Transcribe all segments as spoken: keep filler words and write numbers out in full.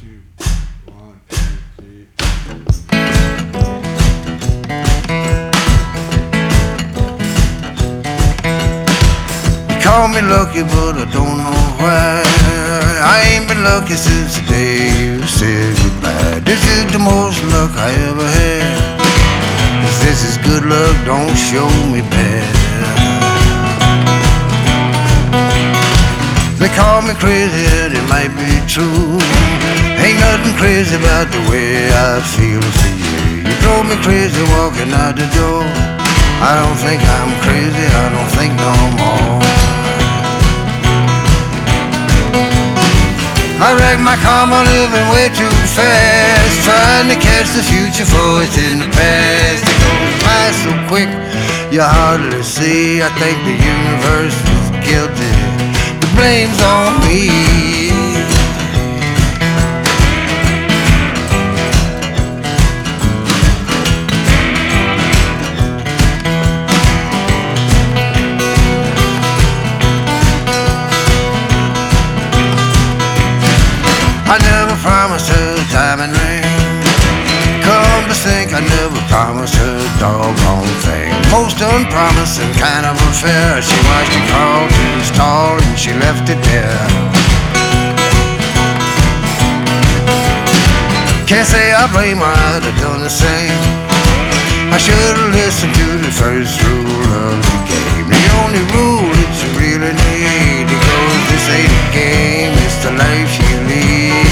One, two, three. You call me lucky, but I don't know why. I ain't been lucky since the day you said goodbye. This is the most luck I ever had. If this is good luck, don't show me bad. They call me crazy and it might be true. Ain't nothing crazy about the way I feel for you. You drove me crazy walking out the door. I don't think I'm crazy, I don't think no more. I wrecked my karma living way too fast, trying to catch the future for it's in the past. It goes by so quick, you hardly see. I think the universe is guilty, the blame's on me. I never promised her a diamond ring. Come to think, I never promised her a doggone thing. Most unpromising kind of affair. She watched it crawl to the stall and she left it there. Can't say I blame her, I'd have done the same. I should've listened to the first rule of the game. The only rule that you really need, because this ain't a game, it's the life you lead.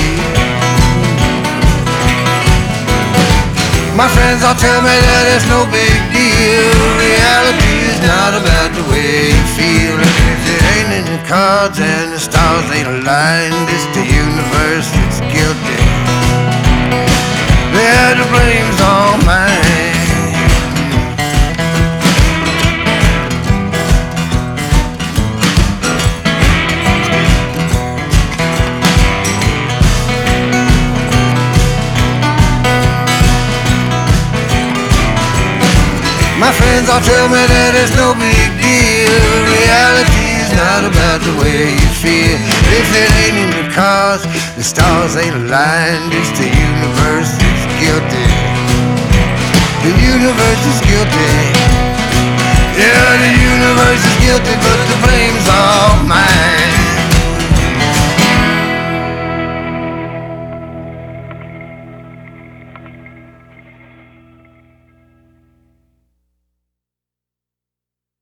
My friends all tell me that it's no big deal. Reality is not about the way you feel. If it ain't in the cards and the stars ain't aligned, it's the universe that's guilty. Yeah, the blame's all mine. My friends all tell me that it's no big deal. Reality is not about the way you feel. If it ain't in the cards, the stars ain't aligned, it's the universe that's guilty. The universe is guilty. Yeah, the universe is guilty.